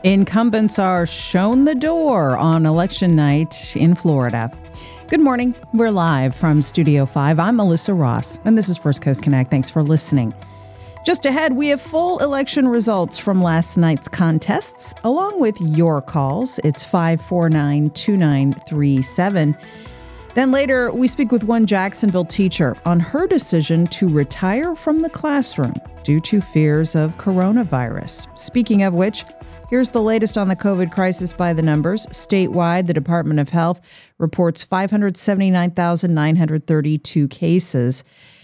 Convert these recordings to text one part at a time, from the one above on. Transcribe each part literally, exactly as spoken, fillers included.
Incumbents are shown the door on election night in Florida. Good morning. We're live from Studio five. I'm Melissa Ross, and this is First Coast Connect. Thanks for listening. Just ahead, we have full election results from last night's contests, along with your calls. It's five four nine, two nine three seven. Then later, we speak with one Jacksonville teacher on her decision to retire from the classroom due to fears of coronavirus. Speaking of which, here's the latest on the COVID crisis by the numbers. Statewide, the Department of Health reports five hundred seventy-nine thousand nine hundred thirty-two cases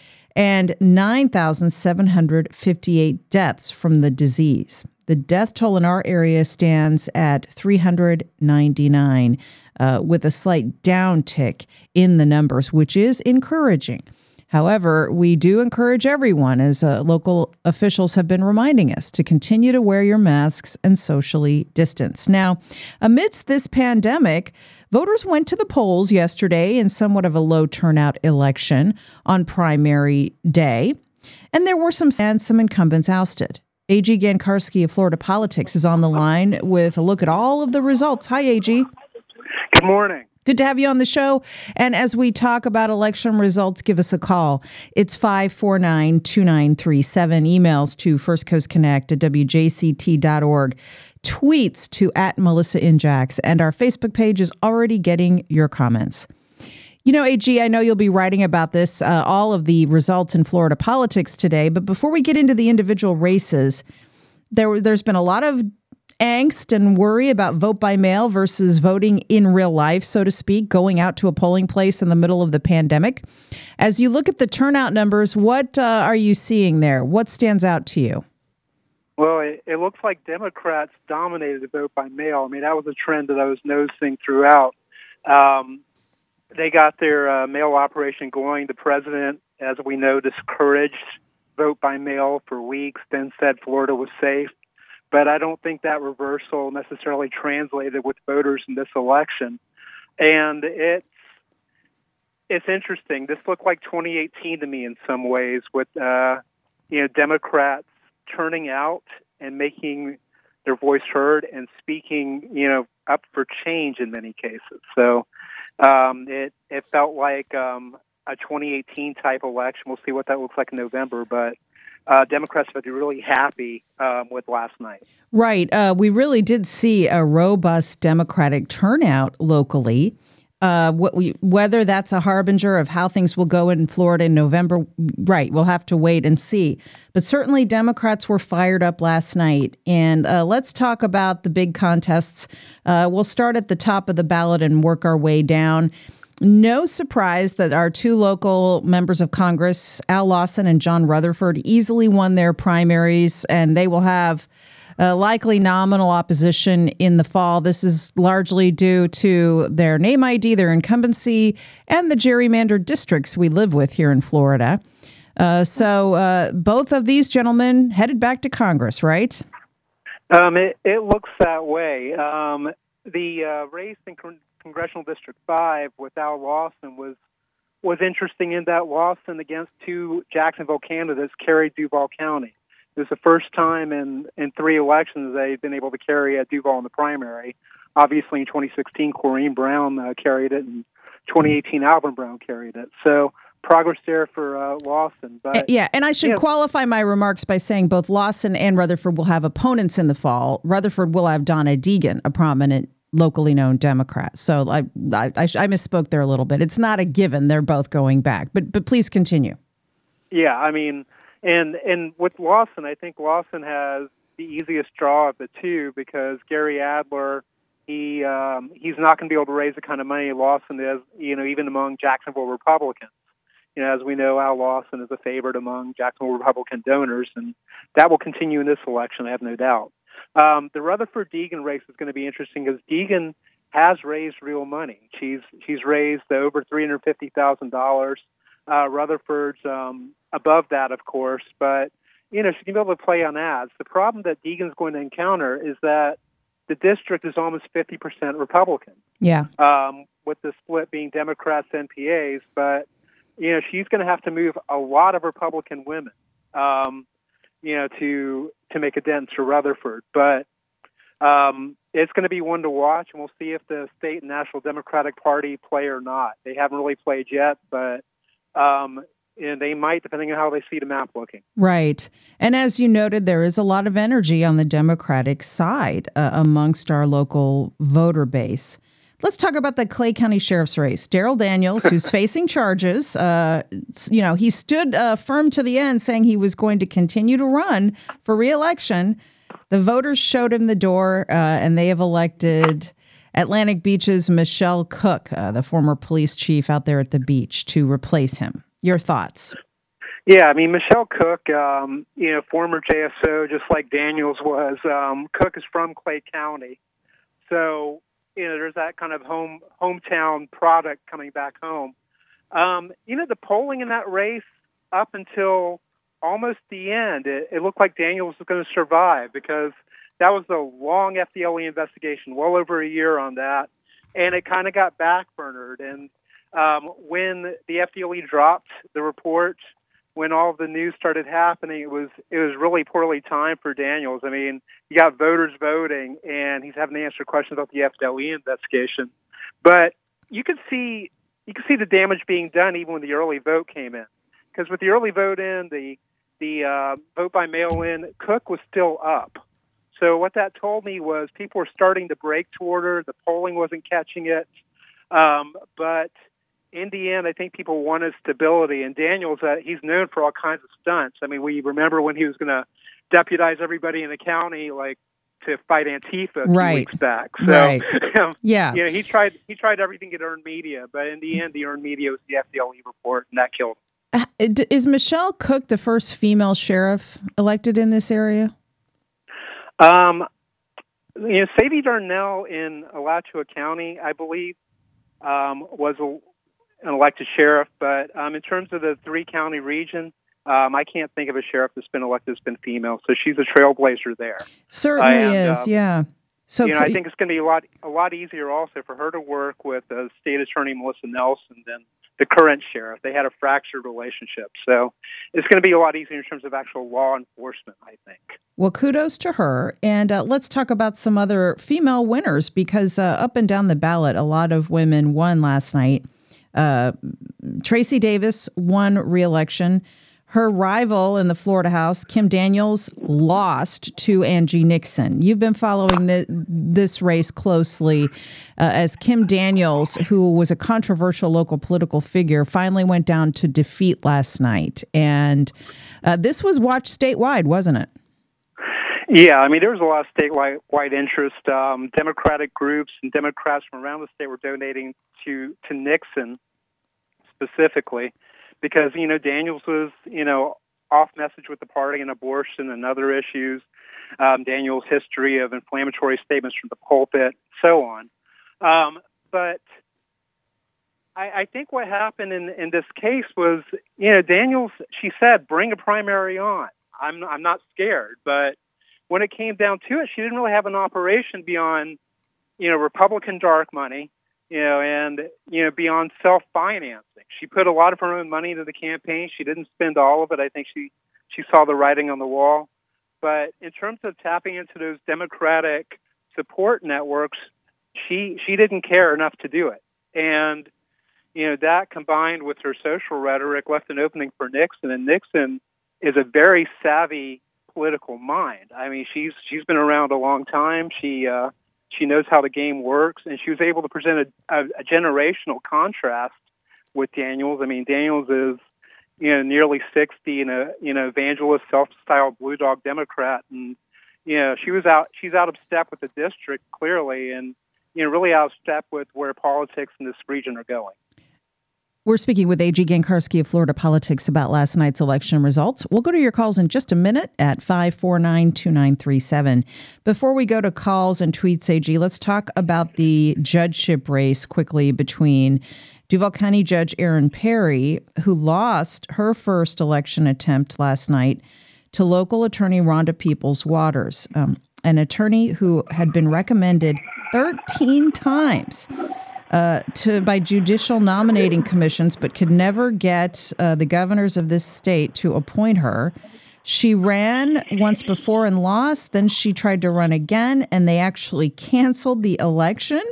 and nine thousand seven hundred fifty-eight deaths from the disease. The death toll in our area stands at three hundred ninety-nine, uh, with a slight downtick in the numbers, which is encouraging. However, we do encourage everyone, as uh, local officials have been reminding us, to continue to wear your masks and socially distance. Now, amidst this pandemic, voters went to the polls yesterday in somewhat of a low turnout election on primary day, and there were some and some incumbents ousted. A G Gankarski of Florida Politics is on the line with a look at all of the results. Hi, A G. Good morning. Good to have you on the show. And as we talk about election results, give us a call. It's five four nine, two nine three seven. Emails to First Coast Connect at W J C T dot org. Tweets to at Melissa in Jax. And our Facebook page is already getting your comments. You know, A G, I know you'll be writing about this, uh, all of the results in Florida politics today. But before we get into the individual races, there, there's been a lot of angst and worry about vote by mail versus voting in real life, so to speak, going out to a polling place in the middle of the pandemic. As you look at the turnout numbers, what uh, are you seeing there? What stands out to you? Well, it, it looks like Democrats dominated the vote by mail. I mean, that was a trend that I was noticing throughout. Um, they got their uh, mail operation going. The president, as we know, discouraged vote by mail for weeks, then said Florida was safe. But I don't think that reversal necessarily translated with voters in this election. And it's it's interesting. This looked like twenty eighteen to me in some ways, with uh, you know Democrats turning out and making their voice heard and speaking, you know, up for change in many cases. So um, it it felt like um, a twenty eighteen type election. We'll see what that looks like in November, but. Uh, Democrats would be really happy um, with last night. Right. Uh, we really did see a robust Democratic turnout locally. Uh, wh- we, whether that's a harbinger of how things will go in Florida in November, right, we'll have to wait and see. But certainly Democrats were fired up last night. And uh, let's talk about the big contests. Uh, we'll start at the top of the ballot and work our way down. No surprise that our two local members of Congress, Al Lawson and John Rutherford, easily won their primaries, and they will have uh, likely nominal opposition in the fall. This is largely due to their name I D, their incumbency, and the gerrymandered districts we live with here in Florida. Uh, so uh, both of these gentlemen headed back to Congress, right? Um, it, it looks that way. Um, the uh, race in Congressional District five with Al Lawson was was interesting in that Lawson against two Jacksonville candidates carried Duval County. It was the first time in, in three elections they've been able to carry a Duval in the primary. Obviously, in twenty sixteen, Corrine Brown uh, carried it, and twenty eighteen, Alvin Brown carried it. So progress there for uh, Lawson. But yeah, and I should yeah. qualify my remarks by saying both Lawson and Rutherford will have opponents in the fall. Rutherford will have Donna Deegan, a prominent locally known Democrat. So I, I I misspoke there a little bit. It's not a given they're both going back, but but please continue. Yeah, I mean, and and with Lawson, I think Lawson has the easiest draw of the two because Gary Adler, he um, he's not going to be able to raise the kind of money Lawson is, you know, even among Jacksonville Republicans. You know, as we know, Al Lawson is a favorite among Jacksonville Republican donors, and that will continue in this election, I have no doubt. Um, the Rutherford-Deegan race is going to be interesting because Deegan has raised real money. She's she's raised over three hundred fifty thousand dollars. Uh, Rutherford's um, above that, of course, but you know she can be able to play on ads. The problem that Deegan's going to encounter is that the district is almost fifty percent Republican. Yeah. Um, with the split being Democrats and N P As, but you know she's going to have to move a lot of Republican women. Um, you know, to to make a dent to Rutherford. But um, it's going to be one to watch, and we'll see if the state and National Democratic Party play or not. They haven't really played yet, but um, and they might, depending on how they see the map looking. Right. And as you noted, there is a lot of energy on the Democratic side uh, amongst our local voter base. Let's talk about the Clay County Sheriff's race. Darrell Daniels, who's facing charges, uh, you know, he stood uh, firm to the end, saying he was going to continue to run for re-election. The voters showed him the door, uh, and they have elected Atlantic Beach's Michelle Cook, uh, the former police chief out there at the beach, to replace him. Your thoughts? Yeah, I mean, Michelle Cook, um, you know, former J S O, just like Daniels was. Um, Cook is from Clay County. So, you know, there's that kind of home hometown product coming back home. Um, you know, the polling in that race up until almost the end, it, it looked like Daniels was going to survive because that was a long F D L E investigation, well over a year on that, and it kind of got backburnered. And um, when the F D L E dropped the report, when all of the news started happening, it was it was really poorly timed for Daniels. I mean, you got voters voting, and he's having to answer questions about the F D L E investigation. But you could see you could see the damage being done even when the early vote came in, because with the early vote in, the the uh, vote by mail-in, Cook was still up. So what that told me was people were starting to break toward her. The polling wasn't catching it, um, but in the end, I think people wanted stability. And Daniels, uh, he's known for all kinds of stunts. I mean, we remember when he was going to deputize everybody in the county, like to fight Antifa a few right. weeks back. So, right. um, yeah, you know, he tried he tried everything at earned media, but in the end, the earned media was the F D L E report, and that killed him. Uh, is Michelle Cook the first female sheriff elected in this area? Um, you know, Sadie Darnell in Alachua County, I believe, um, was a an elected sheriff, but um, in terms of the three-county region, um, I can't think of a sheriff that's been elected that's been female. So she's a trailblazer there. Certainly and, is, um, yeah. So you know, I think it's going to be a lot, a lot easier also for her to work with uh, State Attorney Melissa Nelson than the current sheriff. They had a fractured relationship, so it's going to be a lot easier in terms of actual law enforcement, I think. Well, kudos to her. And uh, let's talk about some other female winners, because uh, up and down the ballot, a lot of women won last night. Uh, Tracy Davis won re-election. Her rival in the Florida House, Kim Daniels, lost to Angie Nixon. You've been following the, this race closely uh, as Kim Daniels, who was a controversial local political figure, finally went down to defeat last night. And uh, this was watched statewide, wasn't it? Yeah, I mean, there was a lot of statewide wide interest. Um, Democratic groups and Democrats from around the state were donating to, to Nixon specifically because, you know, Daniels was, you know, off message with the party on abortion and other issues. Um, Daniels' history of inflammatory statements from the pulpit, so on. Um, but I, I think what happened in, in this case was, you know, Daniels, she said, bring a primary on. I'm, I'm not scared, but when it came down to it, she didn't really have an operation beyond, you know, Republican dark money, you know, and, you know, beyond self-financing. She put a lot of her own money into the campaign. She didn't spend all of it. I think she, she saw the writing on the wall. But in terms of tapping into those Democratic support networks, she she didn't care enough to do it. And, you know, that combined with her social rhetoric left an opening for Nixon. And Nixon is a very savvy political mind. I mean, she's she's been around a long time. She uh, she knows how the game works, and she was able to present a, a, a generational contrast with Daniels. I mean, Daniels is, you know, nearly sixty and a you know evangelist, self-styled blue dog Democrat, and you know she was out she's out of step with the district clearly, and you know really out of step with where politics in this region are going. We're speaking with A G Gankarski of Florida Politics about last night's election results. We'll go to your calls in just a minute at five four nine, two nine three seven. Before we go to calls and tweets, A G, let's talk about the judgeship race quickly between Duval County Judge Erin Perry, who lost her first election attempt last night, to local attorney Rhonda Peoples-Waters, um, an attorney who had been recommended thirteen times Uh, to by judicial nominating commissions, but could never get uh, the governors of this state to appoint her. She ran once before and lost. Then she tried to run again, and they actually canceled the election.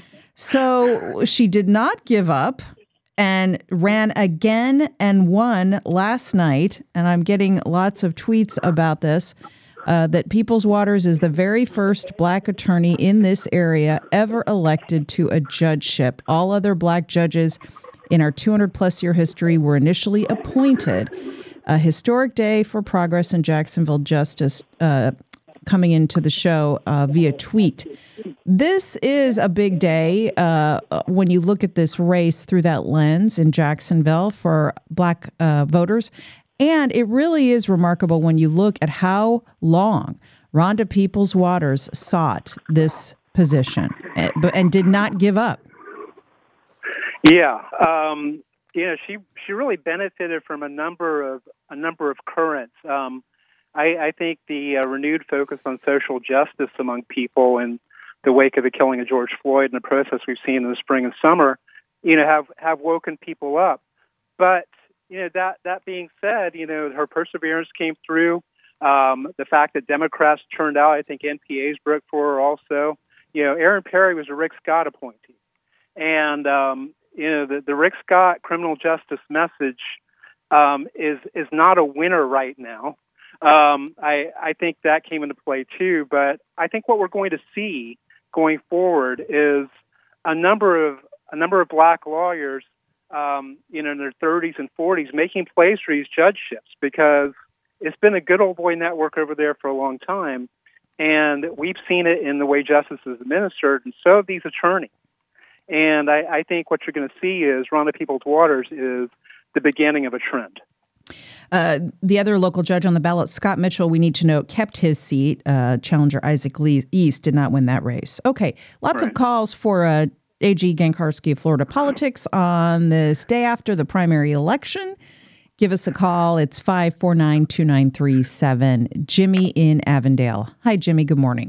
So she did not give up and ran again and won last night. And I'm getting lots of tweets about this, uh, that Peoples Waters is the very first black attorney in this area ever elected to a judgeship. All other black judges in our two hundred plus year history were initially appointed. A historic day for progress in Jacksonville justice, uh, coming into the show uh, via tweet. This is a big day uh, when you look at this race through that lens in Jacksonville for black uh, voters. And it really is remarkable when you look at how long Rhonda Peoples Waters sought this position and, and did not give up. Yeah. Um, you know, she, she really benefited from a number of a number of currents. Um, I, I think the uh, renewed focus on social justice among people in the wake of the killing of George Floyd and the protests we've seen in the spring and summer, you know, have, have woken people up. But, you know, that, that being said, you know, her perseverance came through. Um, the fact that Democrats turned out, I think N P As broke for her also. You know, Aaron Perry was a Rick Scott appointee. And, um, you know, the, the Rick Scott criminal justice message um, is, is not a winner right now. Um, I, I think that came into play too, but I think what we're going to see going forward is a number of a number of black lawyers, um, you know, in their thirties and forties, making plays for these judgeships because it's been a good old boy network over there for a long time, and we've seen it in the way justice is administered, and so have these attorneys. And I, I think what you're going to see is Rhonda Peoples Waters is the beginning of a trend. Uh, the other local judge on the ballot, Scott Mitchell, we need to note, kept his seat. Uh, challenger Isaac Lee East did not win that race. Okay, lots right. of calls for uh, A G Gankarski of Florida Politics on this day after the primary election. Give us a call. It's five four nine, two nine three seven. Jimmy in Avondale. Hi, Jimmy. Good morning.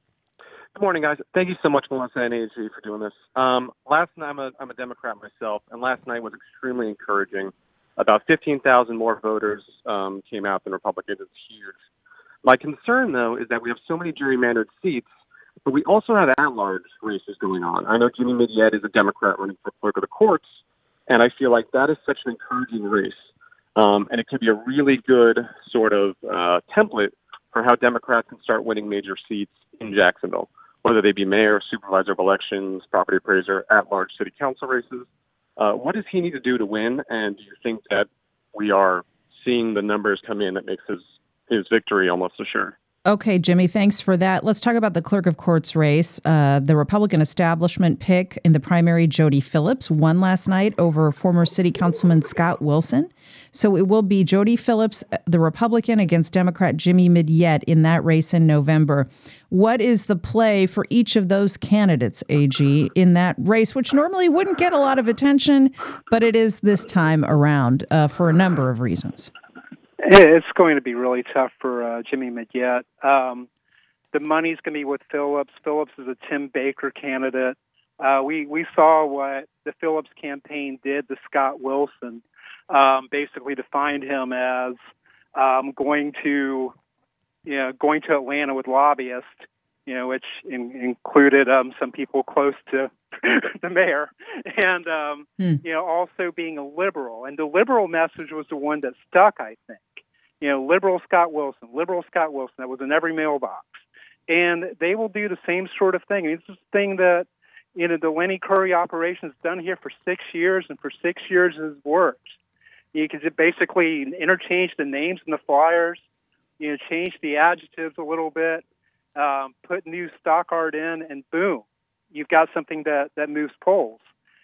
Good morning, guys. Thank you so much, Melissa and A G, for doing this. Um, last night, I'm a, I'm a Democrat myself, and last night was extremely encouraging. About fifteen thousand more voters um, came out than Republicans. It's huge. My concern, though, is that we have so many gerrymandered seats, but we also have at-large races going on. I know Jimmy Midyett is a Democrat running for clerk of the courts, and I feel like that is such an encouraging race. Um, and it could be a really good sort of uh, template for how Democrats can start winning major seats in Jacksonville, whether they be mayor, supervisor of elections, property appraiser, at-large city council races. Uh, what does he need to do to win? And do you think that we are seeing the numbers come in that makes his, his victory almost assured? Okay, Jimmy, thanks for that. Let's talk about the clerk of courts race. Uh, the Republican establishment pick in the primary, Jody Phillips, won last night over former city councilman Scott Wilson. So it will be Jody Phillips, the Republican, against Democrat Jimmy Midyett in that race in November. What is the play for each of those candidates, A G, in that race, which normally wouldn't get a lot of attention, but it is this time around uh, for a number of reasons? It's going to be really tough for uh, Jimmy Midyett. Um, the money's going to be with Phillips. Phillips is a Tim Baker candidate. Uh, we we saw what the Phillips campaign did to Scott Wilson, um, basically defined him as um, going to, you know, going to Atlanta with lobbyists, you know, which in, included um, some people close to the mayor, and um, hmm. you know, also being a liberal. And the liberal message was the one that stuck, I think. You know, liberal Scott Wilson, liberal Scott Wilson, that was in every mailbox. And they will do the same sort of thing. I mean, this is the thing that, you know, the Lenny Curry operation has done here for six years, and for six years has worked. You can basically interchange the names in the flyers, you know, change the adjectives a little bit, um, put new stock art in, and boom, you've got something that, that moves polls.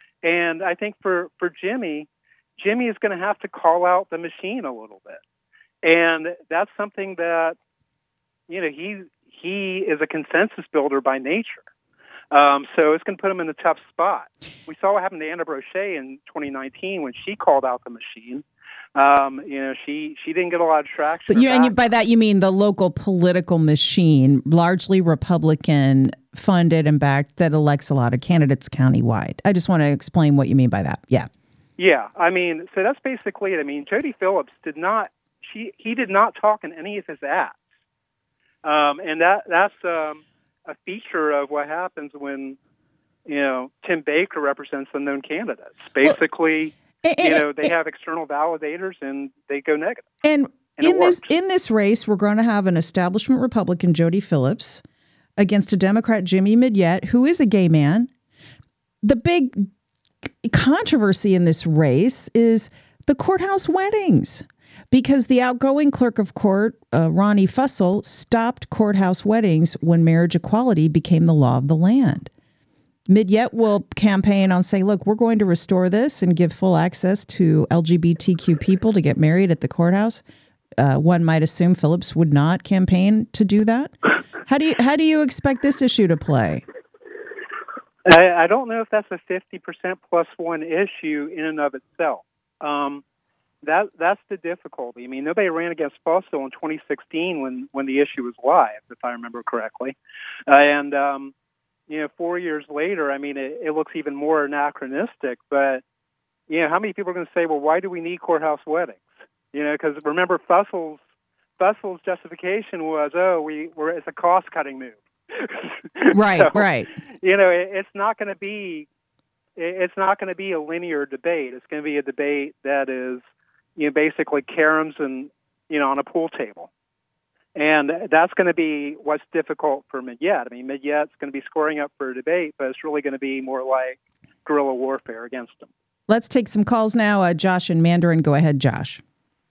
And I think for, for Jimmy, Jimmy is going to have to call out the machine a little bit. And that's something that, you know, he he is a consensus builder by nature. Um, so it's going to put him in a tough spot. We saw what happened to Anna Brochet in twenty nineteen when she called out the machine. Um, you know, she, she didn't get a lot of traction. But you, and you, by that you mean the local political machine, largely Republican funded and backed, that elects a lot of candidates countywide. I just want to explain what you mean by that. Yeah. Yeah. I mean, so that's basically it. I mean, Jody Phillips did not he, he did not talk in any of his ads. Um, and that that's um, a feature of what happens when, you know, Tim Baker represents unknown candidates. Basically, well, and, you know, they and, have external validators and they go negative. And, and in this in this race, we're going to have an establishment Republican, Jody Phillips, against a Democrat, Jimmy Midyett, who is a gay man. The big controversy in this race is the courthouse weddings, because the outgoing clerk of court, uh, Ronnie Fussell, stopped courthouse weddings when marriage equality became the law of the land. Midyett will campaign on saying, look, we're going to restore this and give full access to L G B T Q people to get married at the courthouse. Uh, one might assume Phillips would not campaign to do that. How do you how do you expect this issue to play? I, I don't know if that's a fifty percent plus one issue in and of itself. Um, that that's the difficulty. I mean, nobody ran against Fussell in twenty sixteen when, when the issue was live, if I remember correctly. Uh, and, um, you know, four years later, I mean, it, it looks even more anachronistic. But, you know, how many people are going to say, well, why do we need courthouse weddings? You know, because remember, Fussell's, Fussell's justification was, oh, we, we're, it's a cost-cutting move. Right, so, right. You know, it, it's not going to be it's not going to be a linear debate. It's going to be a debate that is, you know, basically caroms and, you know, on a pool table. And that's going to be what's difficult for Midyett. I mean, Midyett's going to be scoring up for a debate, but it's really going to be more like guerrilla warfare against him. Let's take some calls now. Uh, Josh in Mandarin. Go ahead, Josh.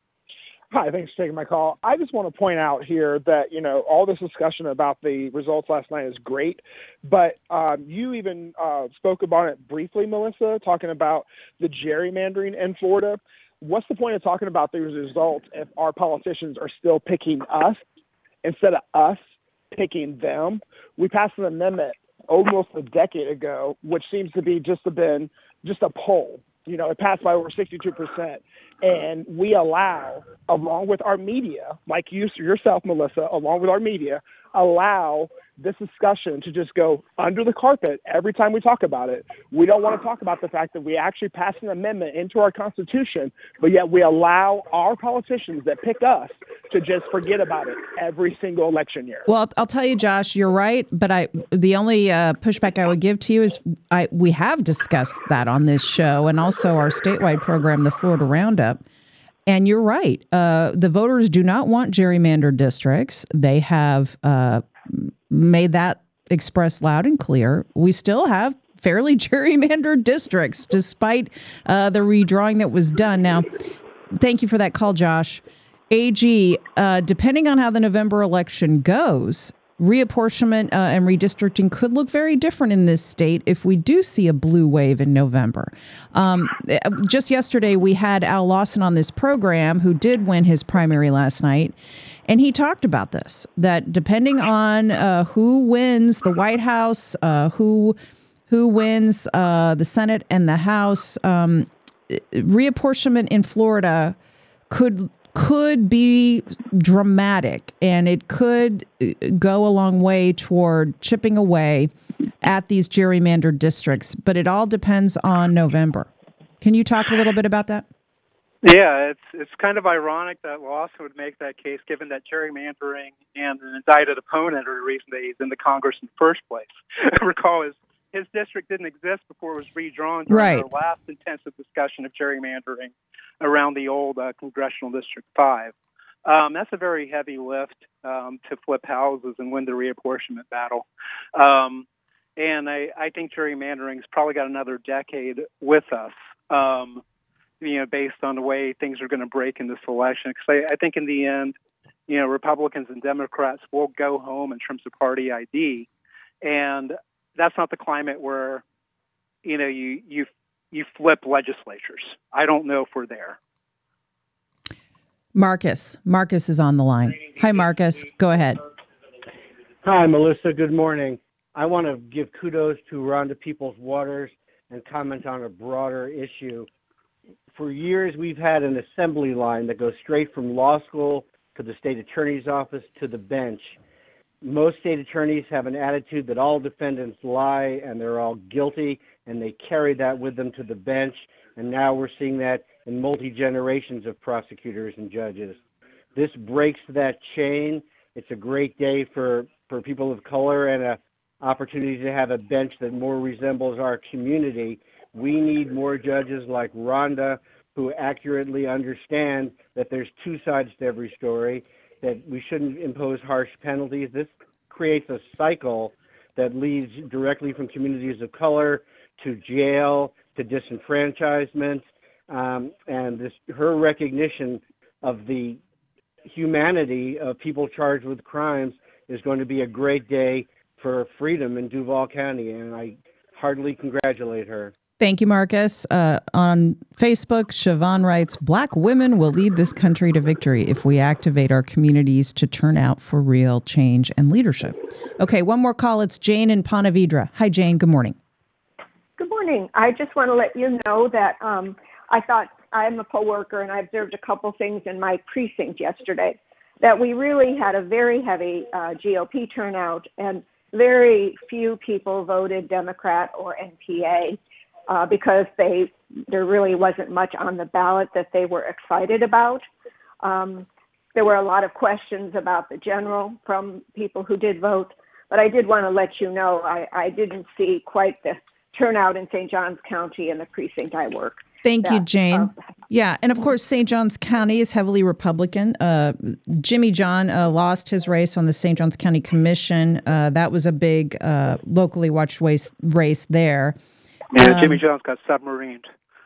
Hi, thanks for taking my call. I just want to point out here that, you know, all this discussion about the results last night is great, but um, you even uh, spoke about it briefly, Melissa, talking about the gerrymandering in Florida. What's the point of talking about the results if our politicians are still picking us instead of us picking them? We passed an amendment almost a decade ago, which seems to be just a been just a poll. You know, it passed by over sixty-two percent. And we allow, along with our media, like you yourself, Melissa, along with our media, allow this discussion to just go under the carpet every time we talk about it. We don't want to talk about the fact that we actually passed an amendment into our Constitution, but yet we allow our politicians that pick us to just forget about it every single election year. Well, I'll tell you, Josh, you're right. But I, the only uh, pushback I would give to you is I, we have discussed that on this show and also our statewide program, the Florida Roundup. And you're right. Uh, the voters do not want gerrymandered districts. They have uh, made that express loud and clear. We still have fairly gerrymandered districts, despite uh, the redrawing that was done. Now, thank you for that call, Josh. A G, uh, depending on how the November election goes, reapportionment uh, and redistricting could look very different in this state if we do see a blue wave in November. Um, just yesterday, we had Al Lawson on this program, who did win his primary last night, and he talked about this, that depending on uh, who wins the White House, uh, who who wins uh, the Senate and the House, um, reapportionment in Florida could could be dramatic, and it could go a long way toward chipping away at these gerrymandered districts. But it all depends on November. Can you talk a little bit about that? Yeah, it's it's kind of ironic that Lawson would make that case, given that gerrymandering and an indicted opponent are the reason that he's in the Congress in the first place. Recall his his district didn't exist before it was redrawn during right. the last intensive discussion of gerrymandering around the old uh, Congressional District five. Um, that's a very heavy lift um, to flip houses and win the reapportionment battle. Um, and I, I think gerrymandering's probably got another decade with us, um, you know, based on the way things are going to break in this election. Because I, I think in the end, you know, Republicans and Democrats will go home in terms of party I D. And that's not the climate where, you know, you you you flip legislatures. I don't know if we're there. Marcus. Marcus is on the line. Hi, Marcus. Go ahead. Hi, Melissa. Good morning. I want to give kudos to Rhonda Peoples Waters and comment on a broader issue. For years, we've had an assembly line that goes straight from law school to the state attorney's office to the bench. Most state attorneys have an attitude that all defendants lie and they're all guilty, and they carry that with them to the bench. And now we're seeing that in multi-generations of prosecutors and judges. This breaks that chain. It's a great day for, for people of color and a opportunity to have a bench that more resembles our community. We need more judges like Rhonda who accurately understand that there's two sides to every story, that we shouldn't impose harsh penalties. This creates a cycle that leads directly from communities of color to jail to disenfranchisement. Um, and this, her recognition of the humanity of people charged with crimes is going to be a great day for freedom in Duval County, and I heartily congratulate her. Thank you, Marcus. Uh, on Facebook, Siobhan writes, Black women will lead this country to victory if we activate our communities to turn out for real change and leadership. Okay, one more call. It's Jane in Ponte Vedra. Hi, Jane. Good morning. Good morning. I just want to let you know that um, I thought I'm a poll worker, and I observed a couple things in my precinct yesterday, that we really had a very heavy uh, G O P turnout, and very few people voted Democrat or N P A. Uh, because they there really wasn't much on the ballot that they were excited about. Um, there were a lot of questions about the general from people who did vote, but I did want to let you know I, I didn't see quite the turnout in Saint Johns County in the precinct I work. Thank that, you, Jane. Uh, yeah, and of course, Saint Johns County is heavily Republican. Uh, Jimmy John uh, lost his race on the Saint Johns County Commission. Uh, that was a big uh, locally watched race, race there. Yeah, Um, Jimmy John's got submarined.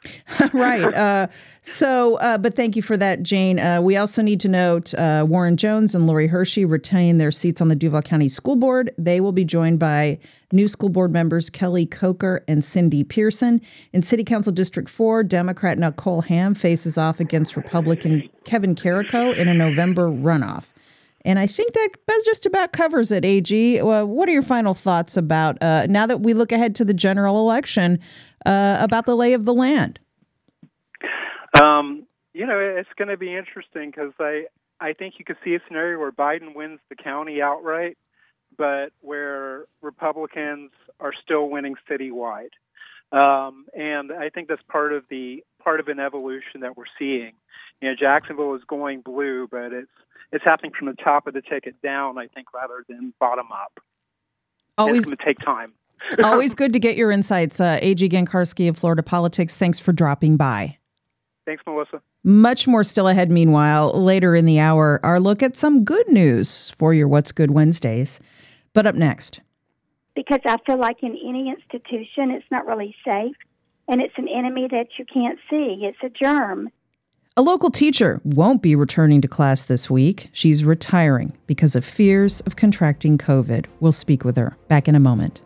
right. Uh, so, uh, but thank you for that, Jane. Uh, we also need to note uh, Warren Jones and Lori Hershey retain their seats on the Duval County School Board. They will be joined by new school board members Kelly Coker and Cindy Pearson. In City Council District four, Democrat Nicole Ham faces off against Republican Kevin Carrico in a November runoff. And I think that just about covers it, A G. Well, what are your final thoughts about, uh, now that we look ahead to the general election, uh, about the lay of the land? Um, you know, it's going to be interesting because I, I think you could see a scenario where Biden wins the county outright, but where Republicans are still winning citywide. Um, and I think that's part of the part of an evolution that we're seeing. You know, Jacksonville is going blue, but it's It's happening from the top of the ticket down, I think, rather than bottom up. Always, it's going to take time. Always good to get your insights. Uh, A G Gankarski of Florida Politics, thanks for dropping by. Thanks, Melissa. Much more still ahead. Meanwhile, later in the hour, our look at some good news for your What's Good Wednesdays. But up next. Because I feel like in any institution, it's not really safe, and it's an enemy that you can't see. It's a germ. A local teacher won't be returning to class this week. She's retiring because of fears of contracting COVID. We'll speak with her. Back in a moment.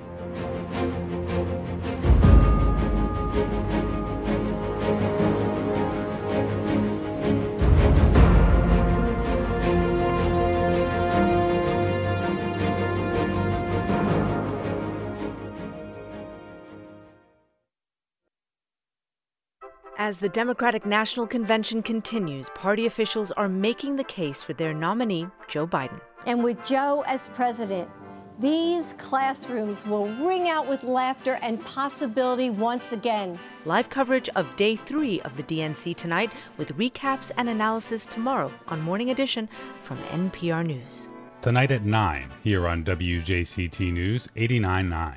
As the Democratic National Convention continues, party officials are making the case for their nominee, Joe Biden. And with Joe as president, these classrooms will ring out with laughter and possibility once again. Live coverage of day three of the D N C tonight, with recaps and analysis tomorrow on Morning Edition from N P R News. Tonight at nine, here on W J C T News eighty-nine point nine.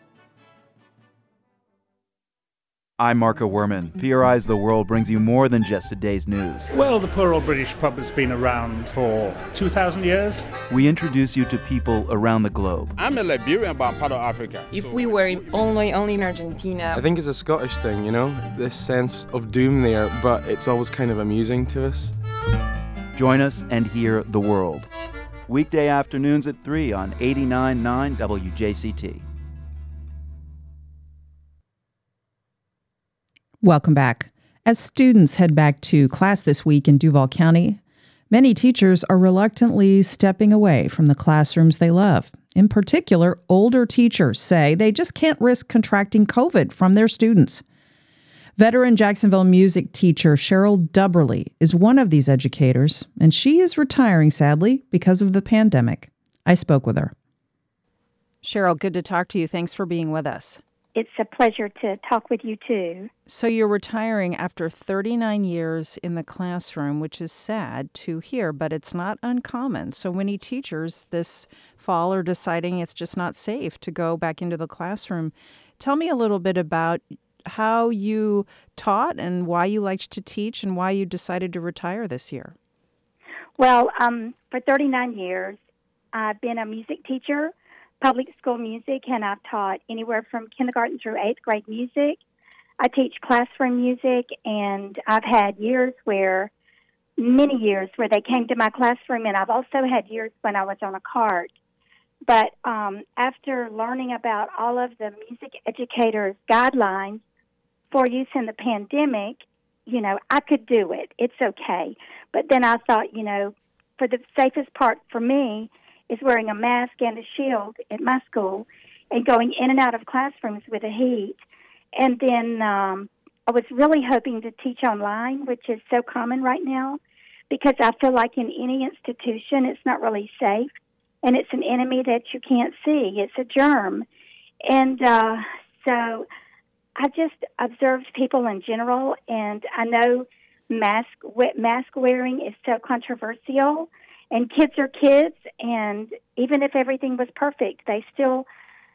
I'm Marco Werman. P R I's The World brings you more than just a day's news. Well, the poor old British pub has been around for two thousand years. We introduce you to people around the globe. I'm a Liberian, but I'm part of Africa. If we were only only in Argentina. I think it's a Scottish thing, you know, this sense of doom there, but it's always kind of amusing to us. Join us and hear The World. Weekday afternoons at three on eighty-nine point nine W J C T. Welcome back. As students head back to class this week in Duval County, many teachers are reluctantly stepping away from the classrooms they love. In particular, older teachers say they just can't risk contracting COVID from their students. Veteran Jacksonville music teacher Cheryl Dubberly is one of these educators, and she is retiring, sadly, because of the pandemic. I spoke with her. Cheryl, good to talk to you. Thanks for being with us. it's a pleasure to talk with you, too. So you're retiring after thirty-nine years in the classroom, which is sad to hear, but it's not uncommon. So many teachers this fall are deciding it's just not safe to go back into the classroom. Tell me a little bit about how you taught and why you liked to teach and why you decided to retire this year. Well, um, for thirty-nine years, I've been a music teacher, public school music, and I've taught anywhere from kindergarten through eighth grade music. I teach classroom music, and I've had years where, many years where they came to my classroom, and I've also had years when I was on a cart. But um, after learning about all of the music educators' guidelines for use in the pandemic, you know, I could do it. It's okay. But then I thought, you know, for the safest part for me is wearing a mask and a shield at my school and going in and out of classrooms with the heat. And then um, I was really hoping to teach online, which is so common right now, because I feel like in any institution it's not really safe, and it's an enemy that you can't see. It's a germ. And uh, so I just observed people in general, and I know mask mask wearing is so controversial. And kids are kids, and even if everything was perfect, they still,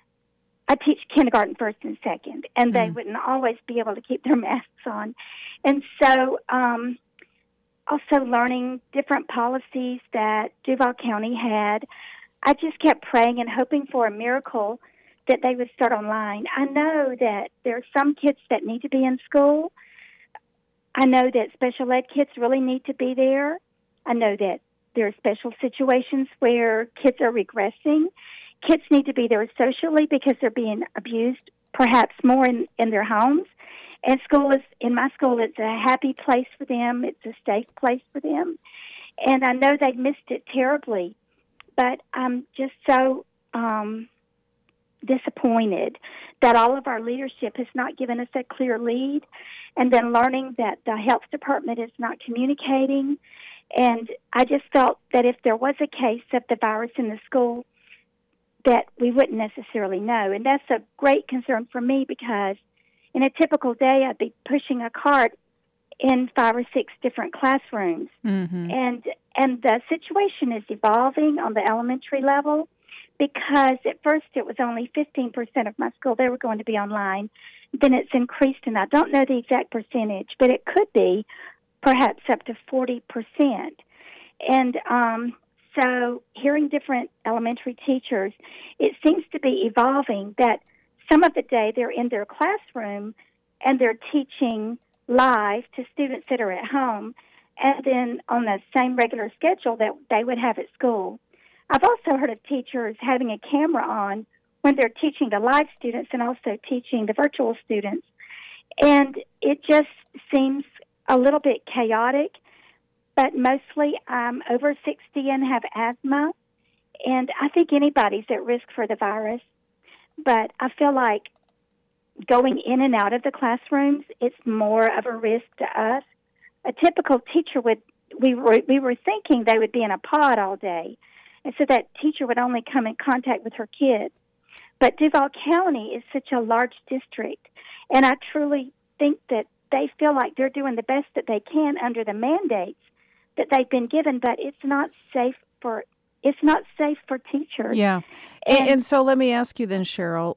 I teach kindergarten first and second, and they mm. wouldn't always be able to keep their masks on. And so um, also learning different policies that Duval County had, I just kept praying and hoping for a miracle that they would start online. I know that there are some kids that need to be in school. I know that special ed kids really need to be there. I know that there are special situations where kids are regressing. Kids need to be there socially because they're being abused perhaps more in, in their homes. And school is, in my school, it's a happy place for them. It's a safe place for them. And I know they missed it terribly, but I'm just so um, disappointed that all of our leadership has not given us a clear lead, and then learning that the health department is not communicating. And I just felt that if there was a case of the virus in the school, that we wouldn't necessarily know. And that's a great concern for me because in a typical day, I'd be pushing a cart in five or six different classrooms. Mm-hmm. And and the situation is evolving on the elementary level because at first it was only fifteen percent of my school, they were going to be online. Then it's increased, and I don't know the exact percentage, but it could be perhaps up to forty percent. And um, so hearing different elementary teachers, it seems to be evolving that some of the day they're in their classroom and they're teaching live to students that are at home, and then on the same regular schedule that they would have at school. I've also heard of teachers having a camera on when they're teaching the live students and also teaching the virtual students. And it just seems a little bit chaotic, but mostly I'm over sixty and have asthma, and I think anybody's at risk for the virus. But I feel like going in and out of the classrooms, it's more of a risk to us. A typical teacher would, we were, we were thinking they would be in a pod all day, and so that teacher would only come in contact with her kids. But Duval County is such a large district, and I truly think that they feel like they're doing the best that they can under the mandates that they've been given, but it's not safe for it's not safe for teachers. Yeah. And, and so let me ask you then, Cheryl,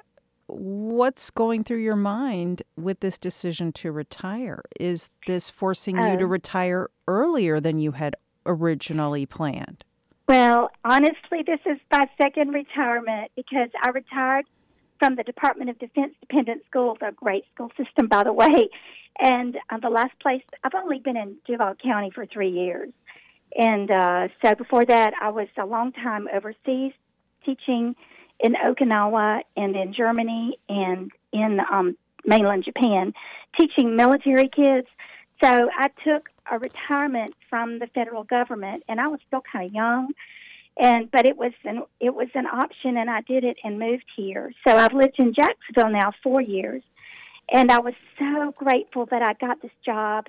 what's going through your mind with this decision to retire? Is this forcing you uh, to retire earlier than you had originally planned? Well, honestly, this is my second retirement because I retired from the Department of Defense Dependent Schools, a great school system, by the way. And uh, the last place, I've only been in Duval County for three years. And uh, so before that, I was a long time overseas teaching in Okinawa and in Germany and in um, mainland Japan, teaching military kids. So I took a retirement from the federal government, and I was still kind of young. And but it was an it was an option, and I did it and moved here. So I've lived in Jacksonville now four years, and I was so grateful that I got this job.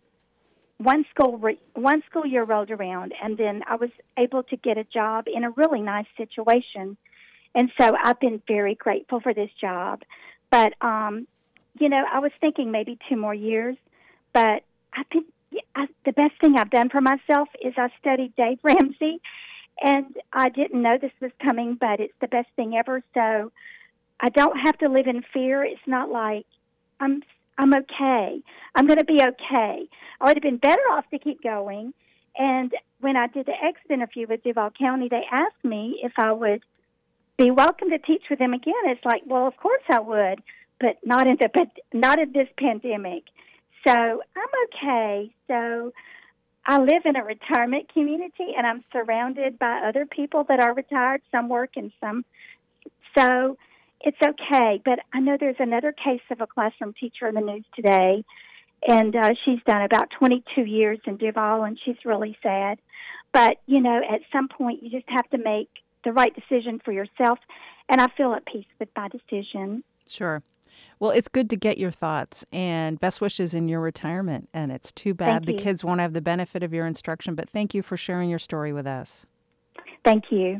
One school re, one school year rolled around, and then I was able to get a job in a really nice situation. And so I've been very grateful for this job. But, um, you know, I was thinking maybe two more years. But I think I, the best thing I've done for myself is I studied Dave Ramsey. And I didn't know this was coming, but it's the best thing ever. So I don't have to live in fear. It's not like I'm I'm okay. I'm going to be okay. I would have been better off to keep going. And when I did the exit interview with Duval County, they asked me if I would be welcome to teach with them again. It's like, well, of course I would, but not in the not in this pandemic. So I'm okay. So I live in a retirement community, and I'm surrounded by other people that are retired. Some work and some. So it's okay. But I know there's another case of a classroom teacher in the news today, and uh, she's done about twenty-two years in Duval, and she's really sad. But, you know, at some point you just have to make the right decision for yourself, and I feel at peace with my decision. Sure. Well, it's good to get your thoughts, and best wishes in your retirement. And it's too bad the kids won't have the benefit of your instruction, but thank you for sharing your story with us. Thank you.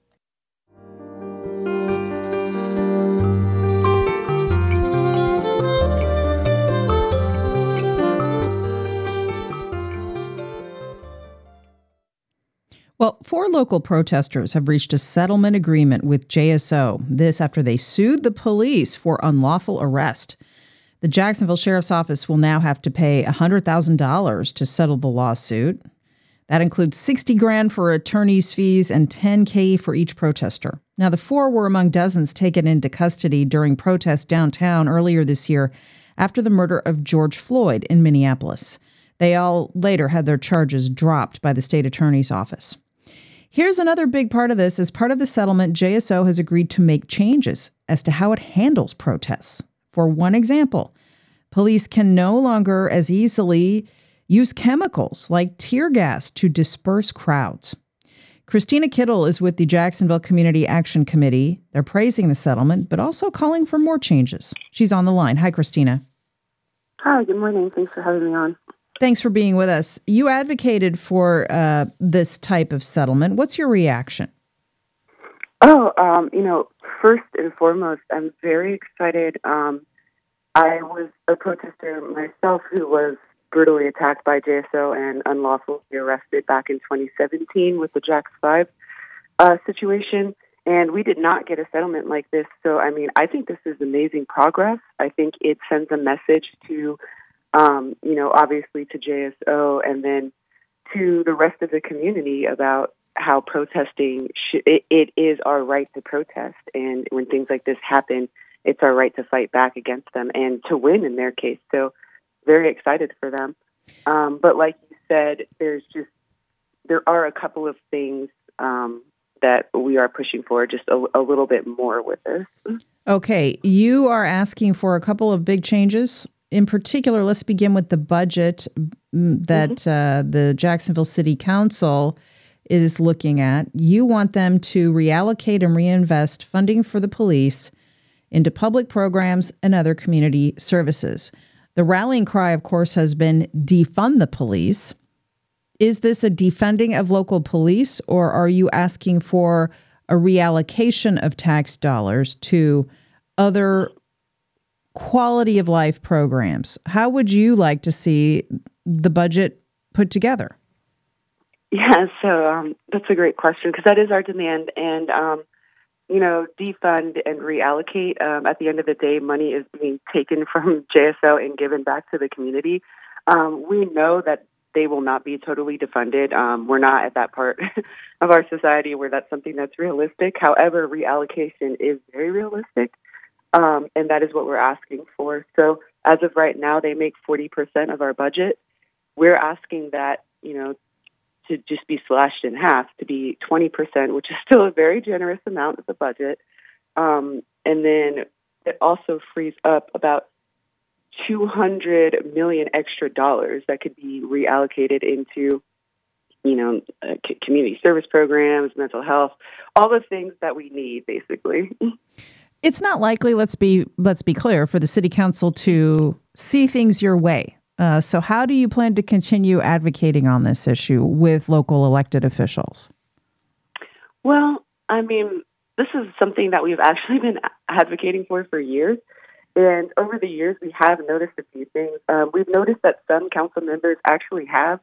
Well, four local protesters have reached a settlement agreement with J S O. This after they sued the police for unlawful arrest. The Jacksonville Sheriff's Office will now have to pay one hundred thousand dollars to settle the lawsuit. That includes sixty grand for attorney's fees and ten K for each protester. Now, the four were among dozens taken into custody during protests downtown earlier this year after the murder of George Floyd in Minneapolis. They all later had their charges dropped by the state attorney's office. Here's another big part of this. As part of the settlement, J S O has agreed to make changes as to how it handles protests. For one example, police can no longer as easily use chemicals like tear gas to disperse crowds. Christina Kittle is with the Jacksonville Community Action Committee. They're praising the settlement, but also calling for more changes. She's on the line. Hi, Christina. Hi, good morning. Thanks for having me on. Thanks for being with us. You advocated for uh, this type of settlement. What's your reaction? Oh, um, you know, first and foremost, I'm very excited. Um, I was a protester myself who was brutally attacked by J S O and unlawfully arrested back in twenty seventeen with the Jax five uh, situation. And we did not get a settlement like this. So, I mean, I think this is amazing progress. I think it sends a message to Um, you know, obviously to J S O and then to the rest of the community about how protesting, sh- it, it is our right to protest. And when things like this happen, it's our right to fight back against them and to win in their case. So very excited for them. Um, but like you said, there's just, there are a couple of things um, that we are pushing for just a, a little bit more with this. Okay. You are asking for a couple of big changes. In particular, let's begin with the budget that mm-hmm. uh, the Jacksonville City Council is looking at. You want them to reallocate and reinvest funding for the police into public programs and other community services. The rallying cry, of course, has been defund the police. Is this a defunding of local police, or are you asking for a reallocation of tax dollars to other quality of life programs? How would you like to see the budget put together? Yeah, so um, that's a great question because that is our demand. And, um, you know, defund and reallocate, um, at the end of the day, money is being taken from J S O and given back to the community. Um, we know that they will not be totally defunded. Um, we're not at that part of our society where that's something that's realistic. However, reallocation is very realistic. Um, and that is what we're asking for. So as of right now, they make forty percent of our budget. We're asking that, you know, to just be slashed in half, to be twenty percent, which is still a very generous amount of the budget. Um, and then it also frees up about two hundred million extra dollars that could be reallocated into, you know, uh, c- community service programs, mental health, all the things that we need, basically. It's not likely, let's be let's be clear, for the city council to see things your way. Uh, so how do you plan to continue advocating on this issue with local elected officials? Well, I mean, this is something that we've actually been advocating for for years. And over the years, we have noticed a few things. Um, we've noticed that some council members actually have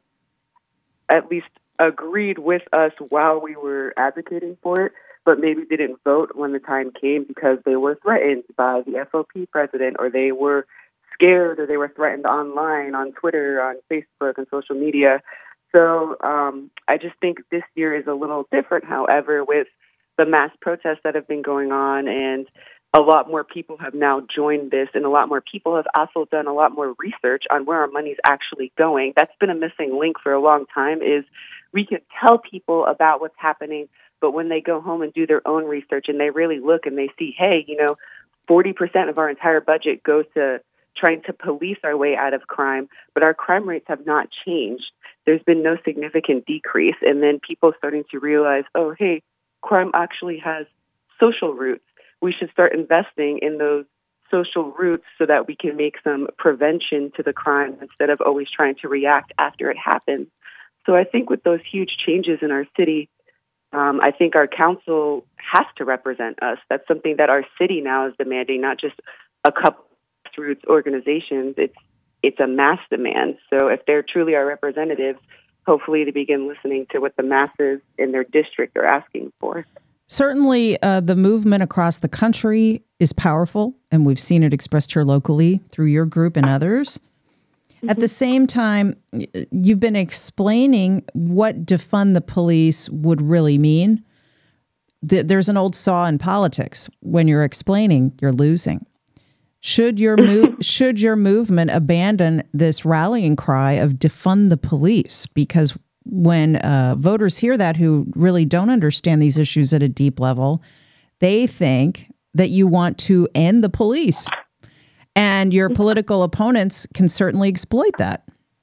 at least agreed with us while we were advocating for it, but maybe didn't vote when the time came because they were threatened by the F O P president, or they were scared, or they were threatened online, on Twitter, on Facebook, and social media. So um, I just think this year is a little different, however, with the mass protests that have been going on, and a lot more people have now joined this, and a lot more people have also done a lot more research on where our money's actually going. That's been a missing link for a long time, is we can tell people about what's happening, but when they go home and do their own research and they really look and they see, hey, you know, forty percent of our entire budget goes to trying to police our way out of crime, but our crime rates have not changed. There's been no significant decrease. And then people starting to realize, oh, hey, crime actually has social roots. We should start investing in those social roots so that we can make some prevention to the crime instead of always trying to react after it happens. So I think with those huge changes in our city, um, I think our council has to represent us. That's something that our city now is demanding, not just a couple of grassroots organizations. It's it's a mass demand. So if they're truly our representatives, hopefully they begin listening to what the masses in their district are asking for. Certainly, uh, the movement across the country is powerful, and we've seen it expressed here locally through your group and others. Mm-hmm. At the same time, you've been explaining what defund the police would really mean. There's an old saw in politics. When you're explaining, you're losing. Should your move, should your movement abandon this rallying cry of defund the police? Because when uh, voters hear that, who really don't understand these issues at a deep level, they think that you want to end the police. And your political opponents can certainly exploit that.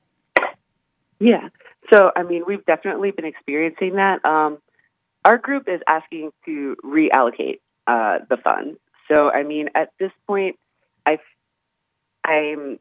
Yeah. So, I mean, we've definitely been experiencing that. Um, our group is asking to reallocate uh, the funds. So, I mean, at this point, I, I'm,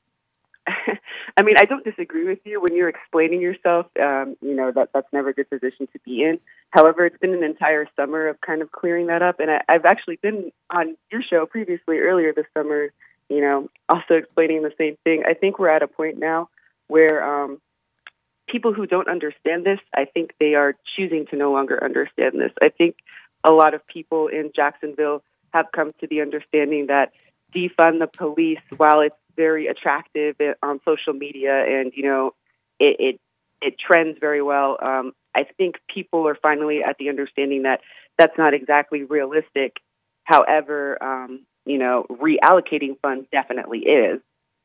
I mean, I don't disagree with you when you're explaining yourself. Um, you know, that that's never a good position to be in. However, it's been an entire summer of kind of clearing that up. And I, I've actually been on your show previously earlier this summer, you know, also explaining the same thing. I think we're at a point now where um, people who don't understand this, I think they are choosing to no longer understand this. I think a lot of people in Jacksonville have come to the understanding that defund the police, while it's very attractive on social media and, you know, it it, it trends very well, um, I think people are finally at the understanding that that's not exactly realistic. However, um, you know, reallocating funds definitely is.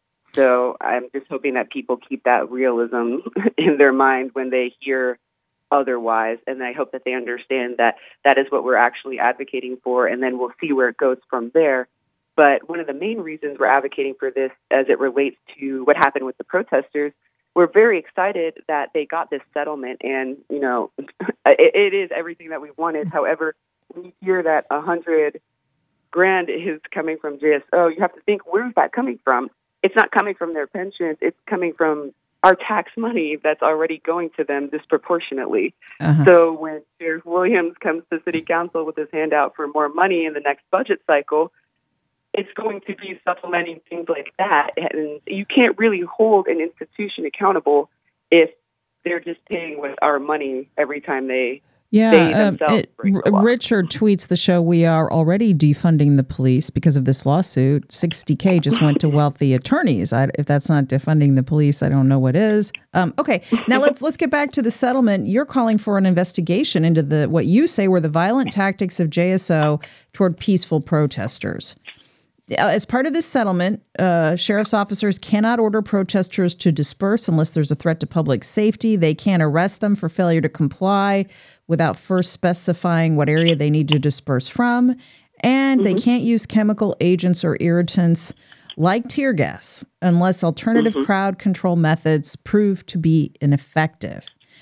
So I'm just hoping that people keep that realism in their mind when they hear otherwise. And I hope that they understand that that is what we're actually advocating for, and then we'll see where it goes from there. But one of the main reasons we're advocating for this as it relates to what happened with the protesters, we're very excited that they got this settlement. And, you know, it, it is everything that we wanted. However, when you hear that a hundred grand is coming from J S O, you have to think, where's that coming from? It's not coming from their pensions. It's coming from our tax money that's already going to them disproportionately. Uh-huh. So when Sheriff Williams comes to City Council with his hand out for more money in the next budget cycle, it's going to be supplementing things like that. And you can't really hold an institution accountable if they're just paying with our money every time they Yeah, they um, it, R- Richard tweets the show, we are already defunding the police because of this lawsuit. sixty K just went to wealthy attorneys. I, if that's not defunding the police, I don't know what is. Um, okay, now let's let's get back to the settlement. You're calling for an investigation into the what you say were the violent tactics of J S O toward peaceful protesters. As part of this settlement, uh, sheriff's officers cannot order protesters to disperse unless there's a threat to public safety. They can't arrest them for failure to comply without first specifying what area they need to disperse from. And mm-hmm. they can't use chemical agents or irritants like tear gas unless alternative mm-hmm. crowd control methods prove to be ineffective.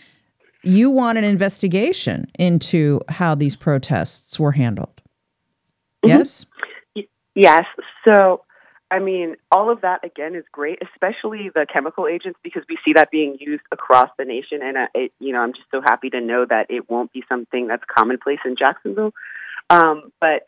You want an investigation into how these protests were handled. Mm-hmm. Yes? Yes. So, I mean, all of that, again, is great, especially the chemical agents, because we see that being used across the nation. And, uh, it, you know, I'm just so happy to know that it won't be something that's commonplace in Jacksonville. Um, but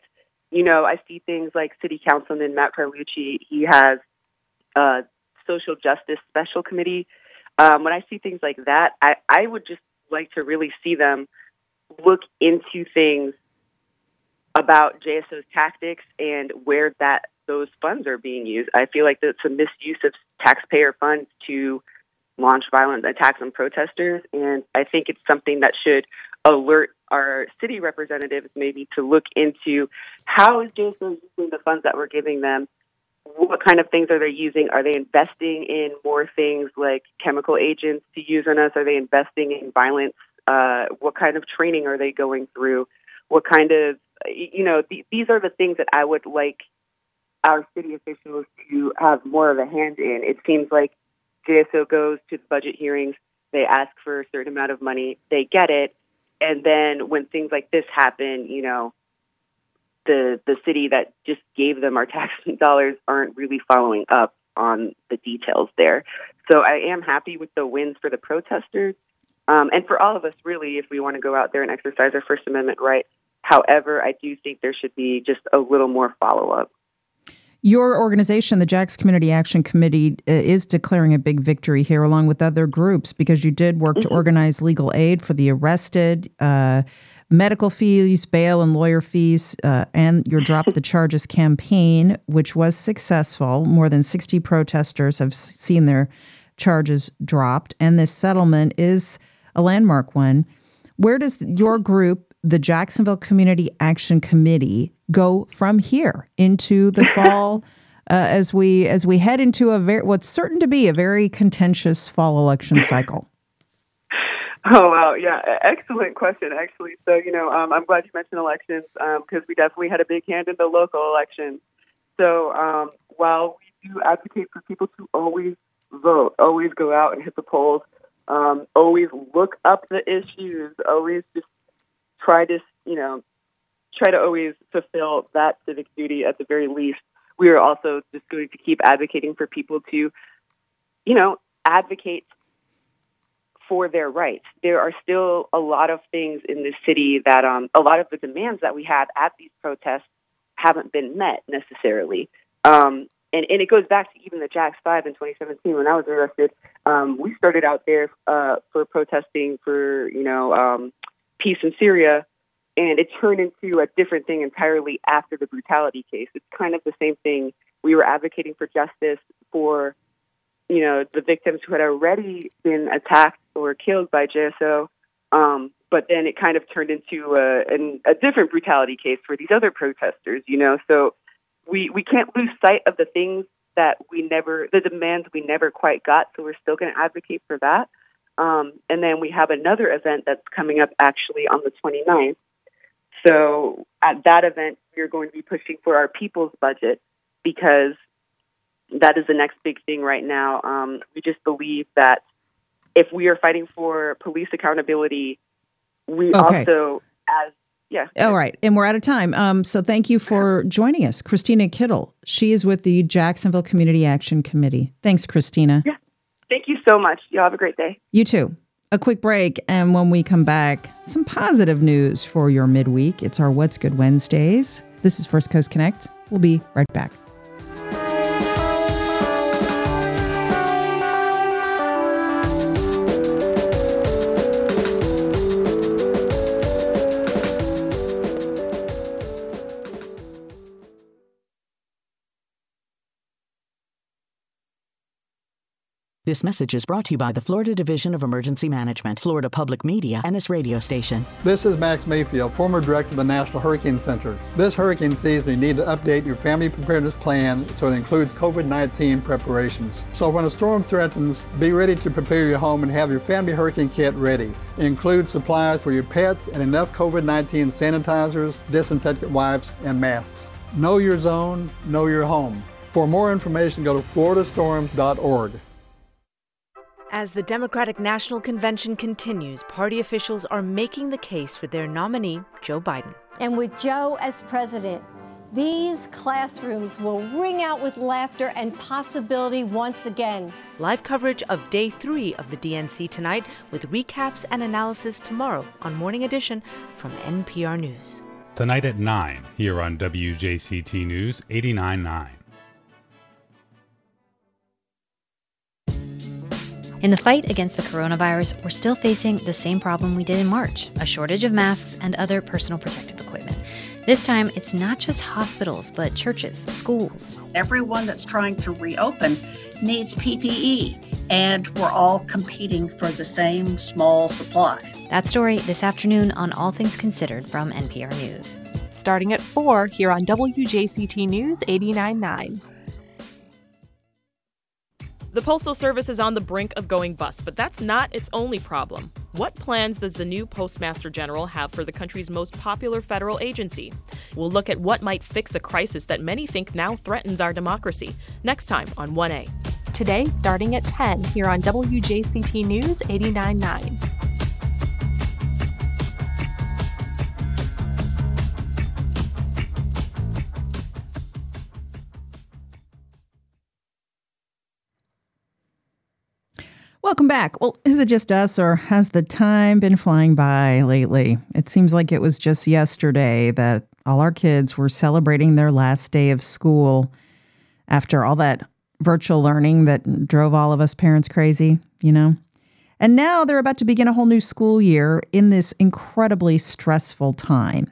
you know, I see things like City Councilman Matt Carlucci. He has a social justice special committee. Um, when I see things like that, I, I would just like to really see them look into things about J S O's tactics and where that those funds are being used. I feel like that's a misuse of taxpayer funds to launch violent attacks on protesters, and I think it's something that should alert our city representatives maybe to look into how is J S O using the funds that we're giving them. What kind of things are they using? Are they investing in more things like chemical agents to use on us? Are they investing in violence? Uh, what kind of training are they going through? What kind of, you know, th- these are the things that I would like our city officials to have more of a hand in. It seems like J S O goes to the budget hearings, they ask for a certain amount of money, they get it, and then when things like this happen, you know, the the city that just gave them our tax dollars aren't really following up on the details there. So I am happy with the wins for the protesters, um, and for all of us, really, if we want to go out there and exercise our First Amendment right. However, I do think there should be just a little more follow-up. Your organization, the Jax Community Action Committee, uh, is declaring a big victory here along with other groups because you did work mm-hmm. to organize legal aid for the arrested, uh, medical fees, bail and lawyer fees, uh, and your Drop the Charges campaign, which was successful. More than sixty protesters have seen their charges dropped, and this settlement is a landmark one. Where does your group, the Jacksonville Community Action Committee, go from here into the fall uh, as we as we head into a very what's certain to be a very contentious fall election cycle? Oh, wow. Yeah, excellent question, actually. So, you know, um, I'm glad you mentioned elections because um, we definitely had a big hand in the local election. So um, while we do advocate for people to always vote, always go out and hit the polls, um, always look up the issues, always just try to, you know, try to always fulfill that civic duty at the very least. We are also just going to keep advocating for people to, you know, advocate for their rights. There are still a lot of things in this city that um, a lot of the demands that we had at these protests haven't been met necessarily. Um, and, and it goes back to even the Jax five in twenty seventeen when I was arrested. Um, we started out there uh, for protesting for, you know, um, peace in Syria, and it turned into a different thing entirely after the brutality case. It's kind of the same thing. We were advocating for justice for, you know, the victims who had already been attacked or killed by J S O, um, but then it kind of turned into a, an, a different brutality case for these other protesters, you know. So we, we can't lose sight of the things that we never, the demands we never quite got, so we're still going to advocate for that. Um, and then we have another event that's coming up actually on the twenty-ninth. So at that event, we're going to be pushing for our people's budget because that is the next big thing right now. Um, we just believe that if we are fighting for police accountability, we okay. also, as, yeah. All right. And we're out of time. Um, so thank you for joining us. Christina Kittle. She is with the Jacksonville Community Action Committee. Thanks, Christina. Yeah. Thank you so much. Y'all have a great day. You too. A quick break, and when we come back, some positive news for your midweek. It's our What's Good Wednesdays. This is First Coast Connect. We'll be right back. This message is brought to you by the Florida Division of Emergency Management, Florida Public Media, and this radio station. This is Max Mayfield, former director of the National Hurricane Center. This hurricane season, you need to update your family preparedness plan so it includes COVID nineteen preparations. So when a storm threatens, be ready to prepare your home and have your family hurricane kit ready. It includes supplies for your pets and enough COVID nineteen sanitizers, disinfectant wipes, and masks. Know your zone, know your home. For more information, go to florida storms dot org. As the Democratic National Convention continues, party officials are making the case for their nominee, Joe Biden. And with Joe as president, these classrooms will ring out with laughter and possibility once again. Live coverage of day three of the D N C tonight with recaps and analysis tomorrow on Morning Edition from N P R News. tonight at nine here on W J C T News eighty-nine point nine. In the fight against the coronavirus, we're still facing the same problem we did in March, a shortage of masks and other personal protective equipment. This time, it's not just hospitals, but churches, schools. Everyone that's trying to reopen needs P P E, and we're all competing for the same small supply. That story this afternoon on All Things Considered from N P R News. Starting at four here on W J C T News eighty-nine point nine. The Postal Service is on the brink of going bust, but that's not its only problem. What plans does the new Postmaster General have for the country's most popular federal agency? We'll look at what might fix a crisis that many think now threatens our democracy. Next time on one A. Today, starting at ten here on W J C T News eighty-nine point nine. Welcome back. Well, is it just us, or has the time been flying by lately? It seems like it was just yesterday that all our kids were celebrating their last day of school after all that virtual learning that drove all of us parents crazy, you know? And now they're about to begin a whole new school year in this incredibly stressful time.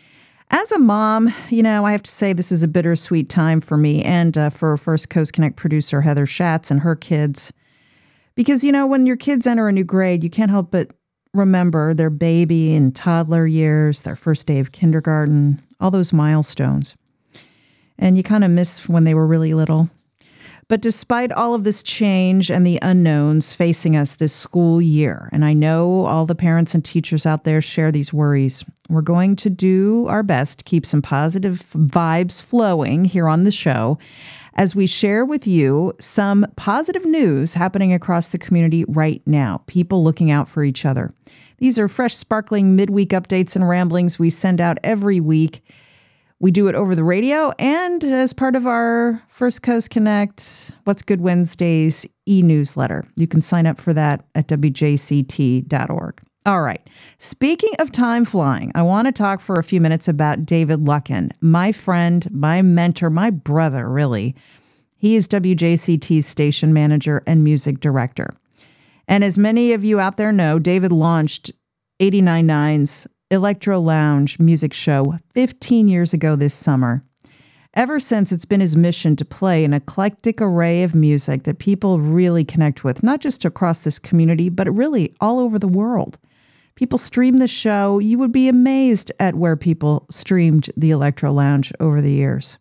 As a mom, you know, I have to say this is a bittersweet time for me and uh, for First Coast Connect producer Heather Schatz and her kids. Because, you know, when your kids enter a new grade, you can't help but remember their baby and toddler years, their first day of kindergarten, all those milestones. And you kind of miss when they were really little. But despite all of this change and the unknowns facing us this school year, and I know all the parents and teachers out there share these worries, we're going to do our best to keep some positive vibes flowing here on the show as we share with you some positive news happening across the community right now, people looking out for each other. These are fresh, sparkling midweek updates and ramblings we send out every week. We do it over the radio and as part of our First Coast Connect What's Good Wednesdays e-newsletter. You can sign up for that at W J C T dot org. All right. Speaking of time flying, I want to talk for a few minutes about David Luckin, my friend, my mentor, my brother, really. He is W J C T's station manager and music director. And as many of you out there know, David launched eighty-nine point nine's Electro Lounge music show fifteen years ago this summer. Ever since, it's been his mission to play an eclectic array of music that people really connect with, not just across this community, but really all over the world. People stream the show. You would be amazed at where people streamed the Electro Lounge over the years.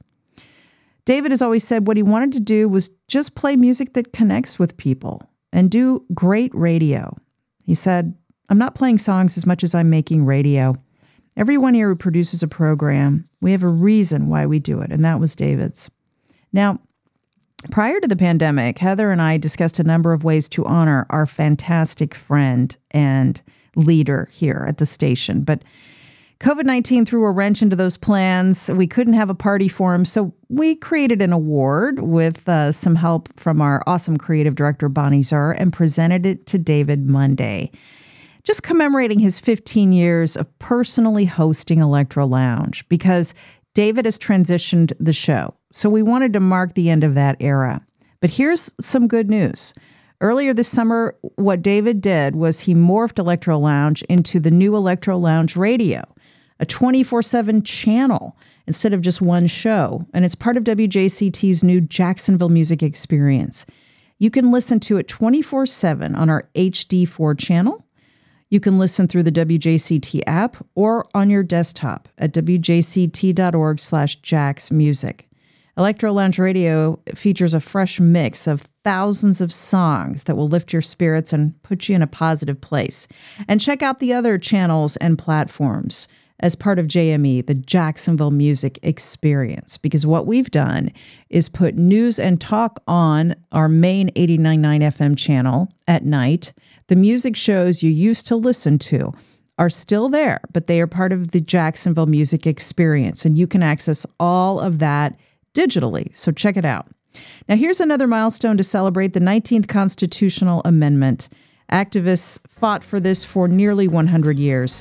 David has always said what he wanted to do was just play music that connects with people and do great radio. He said, I'm not playing songs as much as I'm making radio. Everyone here who produces a program, we have a reason why we do it, and that was David's. Now, prior to the pandemic, Heather and I discussed a number of ways to honor our fantastic friend and leader here at the station, but COVID nineteen threw a wrench into those plans. We couldn't have a party for him, so we created an award with uh, some help from our awesome creative director, Bonnie Zur, and presented it to David Monday, just commemorating his fifteen years of personally hosting Electro Lounge, because David has transitioned the show. So we wanted to mark the end of that era. But here's some good news. Earlier this summer, what David did was he morphed Electro Lounge into the new Electro Lounge Radio, a twenty-four seven channel instead of just one show. And it's part of W J C T's new Jacksonville Music Experience. You can listen to it twenty-four seven on our H D four channel. You can listen through the W J C T app or on your desktop at W J C T dot org slash Jax Music. Electro Lounge Radio features a fresh mix of thousands of songs that will lift your spirits and put you in a positive place. And check out the other channels and platforms as part of J M E, the Jacksonville Music Experience, because what we've done is put news and talk on our main eighty-nine point nine F M channel at night. The music shows you used to listen to are still there, but they are part of the Jacksonville Music Experience, and you can access all of that digitally, so check it out. Now, here's another milestone to celebrate the nineteenth Constitutional Amendment. Activists fought for this for nearly one hundred years.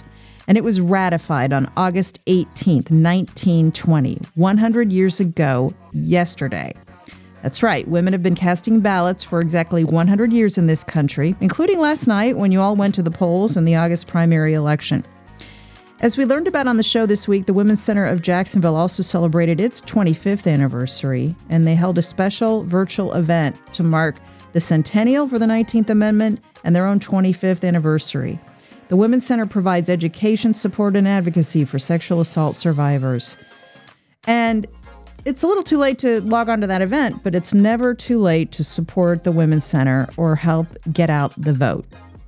and it was ratified on August eighteenth, nineteen twenty, one hundred years ago yesterday. That's right, women have been casting ballots for exactly one hundred years in this country, including last night when you all went to the polls in the August primary election. As we learned about on the show this week, the Women's Center of Jacksonville also celebrated its twenty-fifth anniversary, and they held a special virtual event to mark the centennial for the nineteenth Amendment and their own twenty-fifth anniversary. The Women's Center provides education, support, and advocacy for sexual assault survivors. And it's a little too late to log on to that event, but it's never too late to support the Women's Center or help get out the vote.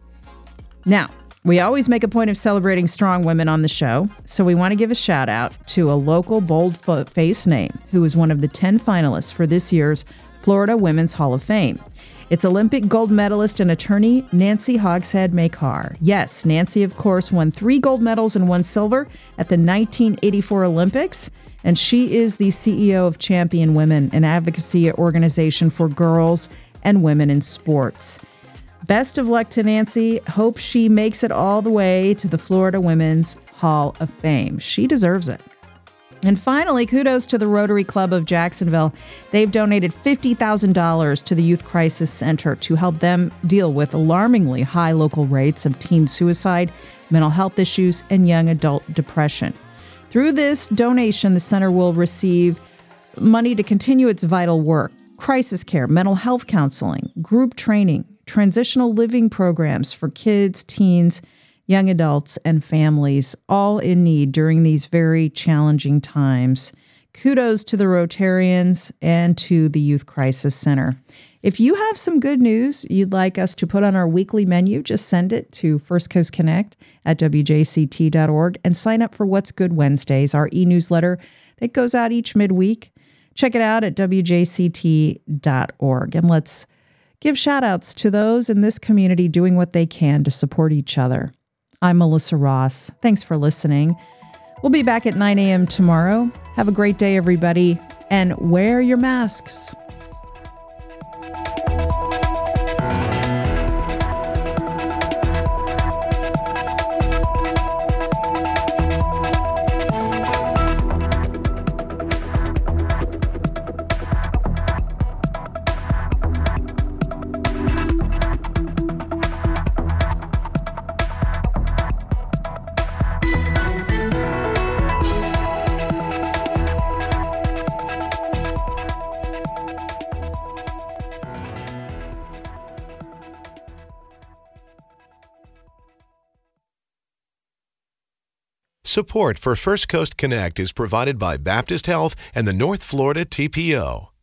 Now, we always make a point of celebrating strong women on the show, so we want to give a shout out to a local bold-faced name who is one of the ten finalists for this year's Florida Women's Hall of Fame. It's Olympic gold medalist and attorney Nancy Hogshead Makar. Yes, Nancy, of course, won three gold medals and one silver at the nineteen eighty-four Olympics, and she is the C E O of Champion Women, an advocacy organization for girls and women in sports. Best of luck to Nancy. Hope she makes it all the way to the Florida Women's Hall of Fame. She deserves it. And finally, kudos to the Rotary Club of Jacksonville. They've donated fifty thousand dollars to the Youth Crisis Center to help them deal with alarmingly high local rates of teen suicide, mental health issues, and young adult depression. Through this donation, the center will receive money to continue its vital work: crisis care, mental health counseling, group training, transitional living programs for kids, teens, young adults, and families, all in need during these very challenging times. Kudos to the Rotarians and to the Youth Crisis Center. If you have some good news you'd like us to put on our weekly menu, just send it to First Coast Connect at W J C T dot org and sign up for What's Good Wednesdays, our e-newsletter that goes out each midweek. Check it out at W J C T dot org, and let's give shout-outs to those in this community doing what they can to support each other. I'm Melissa Ross. Thanks for listening. We'll be back at nine a.m. tomorrow. Have a great day, everybody, and wear your masks. Support for First Coast Connect is provided by Baptist Health and the North Florida T P O.